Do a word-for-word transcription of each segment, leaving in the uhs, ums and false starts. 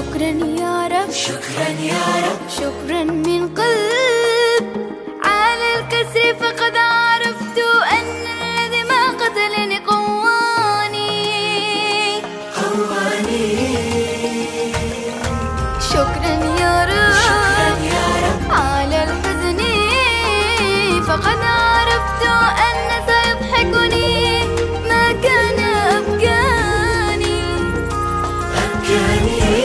شكرا يا رب، شكرا يا رب، شكرا من قلب. على الكسر فقد عرفت أن الذي ما قتلني قواني قواني. شكرا يا رب، شكرا يا رب، على الحزن فقد عرفت أن سيضحكني ما كان أبكاني أبكاني.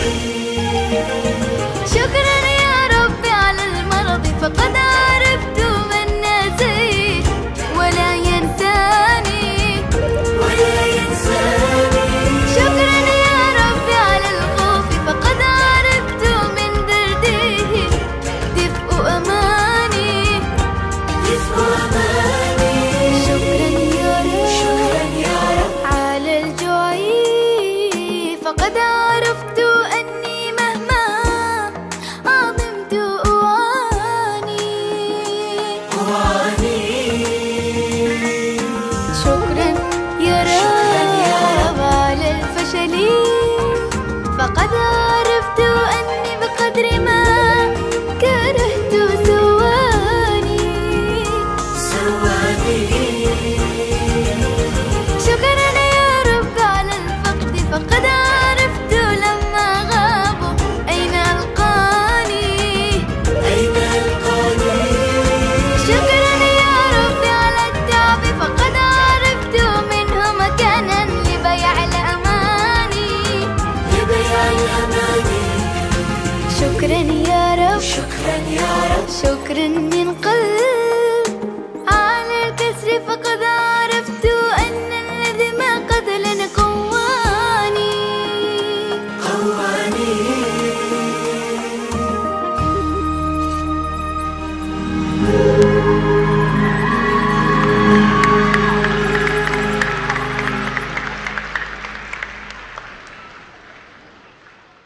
شكرا يا ربي على المرض فقد عرفت من ناسي ولا ينساني ولا ينساني. شكرا يا ربي على الخوف فقد عرفت من درده دفء أماني دفء أماني. شكرا يا رب، شكرا يا رب، على الجوع فقد عرفت أني مهما عظمت أعاني أعاني. شكرا يا رب، على الفشل فقد عرفت أني بقدر ما كرهت سواني سواني. شكرا يا رب، على الفقد فقد عرفت لما غابوا أين ألقاني أين ألقاني. شكرا يا رب، على التعب فقد عرفت منه مكانا لبيع الأماني لبيع الأماني. شكرا يا رب، شكرا يا رب، شكرا من قلب.